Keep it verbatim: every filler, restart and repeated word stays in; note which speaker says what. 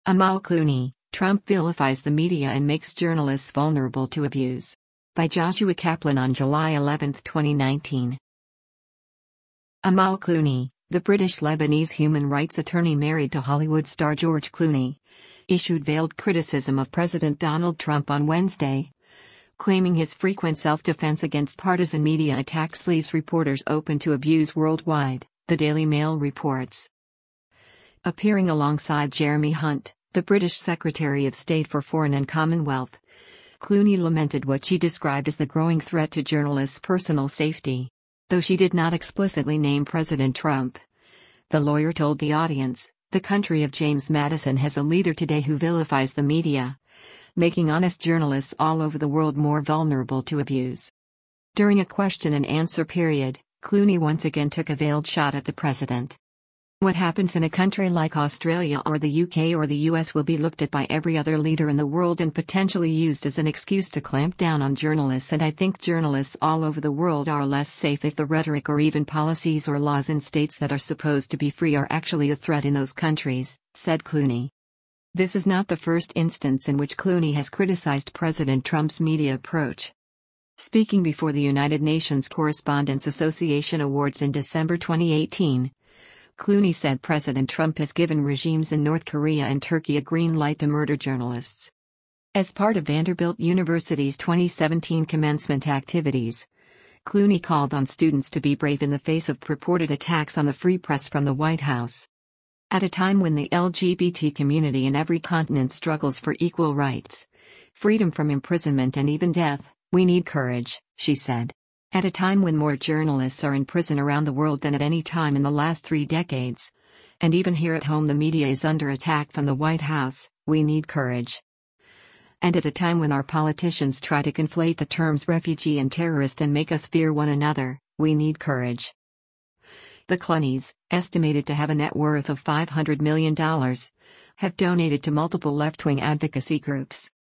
Speaker 1: Amal Clooney, Trump vilifies the media and makes journalists vulnerable to abuse. By Joshua Kaplan on July eleventh, twenty nineteen. Amal Clooney, the British-Lebanese human rights attorney married to Hollywood star George Clooney, issued veiled criticism of President Donald Trump on Wednesday, claiming his frequent self-defense against partisan media attacks leaves reporters open to abuse worldwide, the Daily Mail reports. Appearing alongside Jeremy Hunt, the British Secretary of State for Foreign and Commonwealth, Clooney lamented what she described as the growing threat to journalists' personal safety. Though she did not explicitly name President Trump, the lawyer told the audience, "The country of James Madison has a leader today who vilifies the media, making honest journalists all over the world more vulnerable to abuse." During a question and answer period, Clooney once again took a veiled shot at the president. What happens in a country like Australia or the U K or the U S will be looked at by every other leader in the world and potentially used as an excuse to clamp down on journalists, and I think journalists all over the world are less safe if the rhetoric or even policies or laws in states that are supposed to be free are actually a threat in those countries, said Clooney. This is not the first instance in which Clooney has criticized President Trump's media approach. Speaking before the United Nations Correspondents Association Awards in December twenty eighteen, Clooney said President Trump has given regimes in North Korea and Turkey a green light to murder journalists. As part of Vanderbilt University's twenty seventeen commencement activities, Clooney called on students to be brave in the face of purported attacks on the free press from the White House. At a time when the L G B T community in every continent struggles for equal rights, freedom from imprisonment and even death, we need courage, she said. At a time when more journalists are in prison around the world than at any time in the last three decades, and even here at home the media is under attack from the White House, we need courage. And at a time when our politicians try to conflate the terms refugee and terrorist and make us fear one another, we need courage. The Clooneys, estimated to have a net worth of five hundred million dollars, have donated to multiple left-wing advocacy groups.